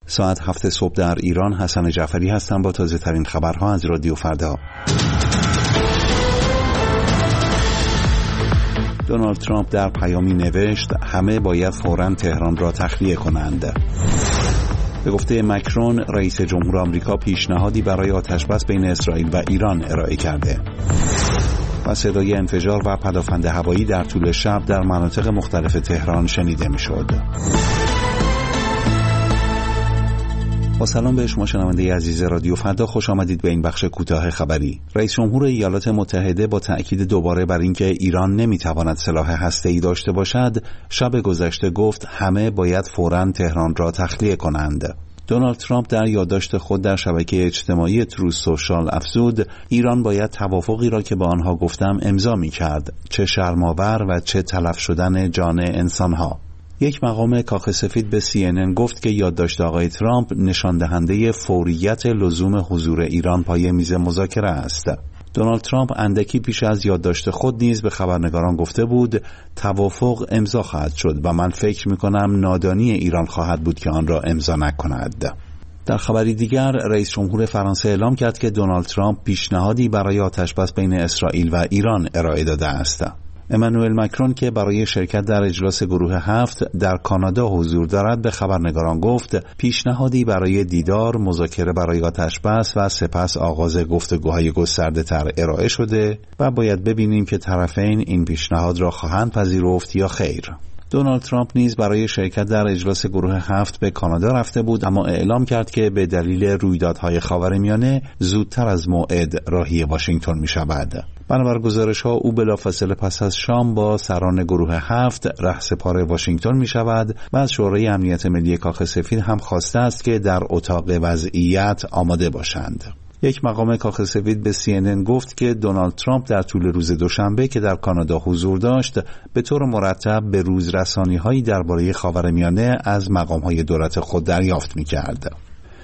ساعت 7 صبح در ایران. حسن جعفری هستم با تازه ترین خبرها از رادیو فردا. دونالد ترامپ در پیامی نوشت همه باید فوراً تهران را تخلیه کنند. به گفته مکرون، رئیس جمهور آمریکا پیشنهادی برای آتشبس بین اسرائیل و ایران ارائه کرده. و صدای انفجار و پدافند هوایی در طول شب در مناطق مختلف تهران شنیده می‌شد. با سلام به شما شنونده عزیز رادیو فردا، خوش آمدید به این بخش کوتاه خبری. رئیس جمهور ایالات متحده با تأکید دوباره بر اینکه ایران نمیتواند سلاح هسته‌ای داشته باشد، شب گذشته گفت همه باید فوراً تهران را تخلیه کنند. دونالد ترامپ در یادداشت خود در شبکه اجتماعی تروث سوشال افزود ایران باید توافقی را که با آنها گفتم امضا می‌کرد، چه شرم‌آور و چه تلف شدن جان انسان‌ها. یک مقام کاخ سفید به CNN گفت که یادداشت آقای ترامپ نشان دهنده فوریت لزوم حضور ایران پای میز مذاکره است. دونالد ترامپ اندکی پیش از یادداشت خود نیز به خبرنگاران گفته بود توافق امضا خواهد شد و من فکر می‌کنم نادانی ایران خواهد بود که آن را امضا نکند. در خبری دیگر، رئیس جمهور فرانسه اعلام کرد که دونالد ترامپ پیشنهادی برای آتشبس بین اسرائیل و ایران ارائه داده است. امانوئل مکرون که برای شرکت در اجلاس گروه 7 در کانادا حضور دارد به خبرنگاران گفت پیشنهادی برای دیدار، مذاکره برای آتشبس و سپس آغاز گفتگوهای گسترده تر ارائه شده و باید ببینیم که طرفین این پیشنهاد را خواهند پذیرفت یا خیر. دونالد ترامپ نیز برای شرکت در اجلاس گروه 7 به کانادا رفته بود، اما اعلام کرد که به دلیل رویدادهای خاورمیانه زودتر از موعد راهی واشنگتن می شود. بنابر گزارش‌ها او بلافاصله پس از شام با سران گروه 7 رهسپار واشنگتن می شود و از شورای امنیت ملی کاخ سفید هم خواسته است که در اتاق وضعیت آماده باشند. یک مقام کاخ سفید به CNN گفت که دونالد ترامپ در طول روز دوشنبه که در کانادا حضور داشت به طور مرتب به روزرسانی‌هایی درباره خاورمیانه از مقام‌های دولت خود دریافت می‌کرد.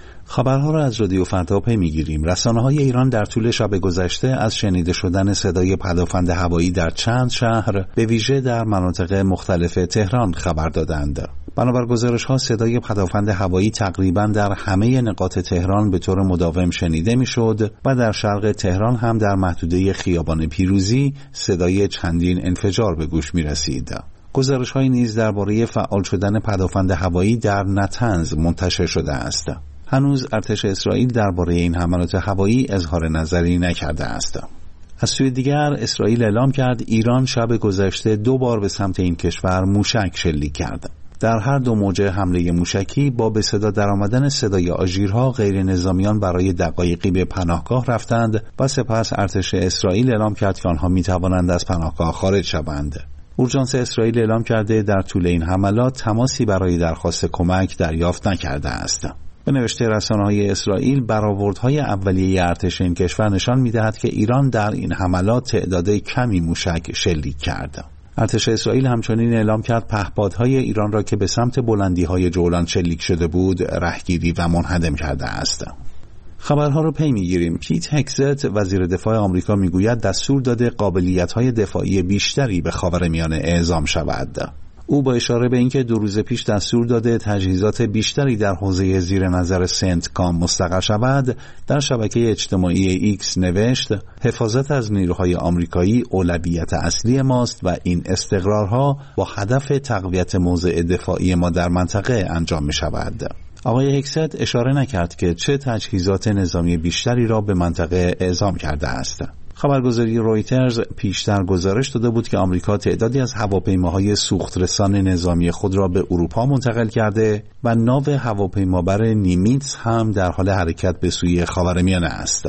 خبرها را از رادیو فردا پی می‌گیریم. رسانه‌های ایران در طول شب گذشته از شنیده شدن صدای پدافند هوایی در چند شهر به ویژه در مناطق مختلف تهران خبر دادند. بنابر گزارش‌ها صدای پدافند هوایی تقریباً در همه نقاط تهران به طور مداوم شنیده می‌شد و در شرق تهران هم در محدوده خیابان پیروزی صدای چندین انفجار به گوش می‌رسید. گزارش‌هایی نیز درباره فعال شدن پدافند هوایی در نطنز منتشر شده است. هنوز ارتش اسرائیل درباره این حملات هوایی اظهار نظری نکرده است. از سوی دیگر اسرائیل اعلام کرد ایران شب گذشته 2 بار به سمت این کشور موشک شلیک کرد. در هر دو موجه حمله موشکی با به صدا درآمدن صدای آژیرها غیر نظامیان برای دقایقی به پناهگاه رفتند و سپس ارتش اسرائیل اعلام کرد که آنها می توانند از پناهگاه خارج شوند. اورژانس اسرائیل اعلام کرده در طول این حملات تماسی برای درخواست کمک دریافت نکرده است. به نوشته رسانه‌های اسرائیل برآوردهای اولیه ارتش این کشور نشان می‌دهد که ایران در این حملات تعداد کمی موشک شلیک کرد. ارتش اسرائیل همچنین اعلام کرد پهپادهای ایران را که به سمت بلندی‌های جولان شلیک شده بود رهگیری و منهدم کرده است. خبرها رو پی می‌گیریم. پیت هگزت وزیر دفاع آمریکا می‌گوید دستور داده قابلیت‌های دفاعی بیشتری به خاورمیانه اعزام شود. او با اشاره به اینکه 2 روز پیش دستور داده تجهیزات بیشتری در حوزه زیر نظر سنتکام مستقر شود، در شبکه اجتماعی ایکس نوشت حفاظت از نیروهای آمریکایی اولویت اصلی ماست و این استقرارها با هدف تقویت موضع دفاعی ما در منطقه انجام می شود. آقای هگزت اشاره نکرد که چه تجهیزات نظامی بیشتری را به منطقه اعزام کرده است. خبرگزاری رویترز پیشتر گزارش داده بود که آمریکا تعدادی از هواپیماهای سوخترسان نظامی خود را به اروپا منتقل کرده و ناو هواپیمابر نیمیتس هم در حال حرکت به سوی خاورمیانه است.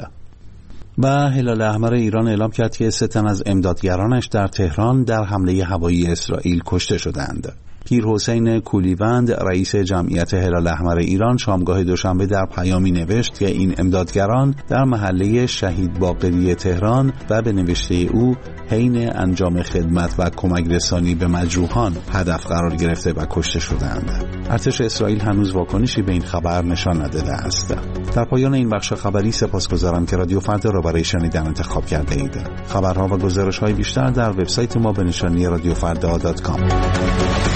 و هلال احمر ایران اعلام کرد که 3 تن از امدادگرانش در تهران در حمله هوایی اسرائیل کشته شدند. پیر حسین کولیوند رئیس جمعیت هلال احمر ایران شامگاه دوشنبه در پیامی نوشت که این امدادگران در محله شهید باقری تهران و به نوشته او حین انجام خدمت و کمک رسانی به مجروحان هدف قرار گرفته و کشته شدند. ارتش اسرائیل هنوز واکنشی به این خبر نشان نداده است. در پایان این بخش خبری سپاسگزارم که رادیو فردا را برای شنیدن انتخاب کرده اید. خبرها و گزارش‌های بیشتر در وبسایت ما به نشانی radiofrda.com.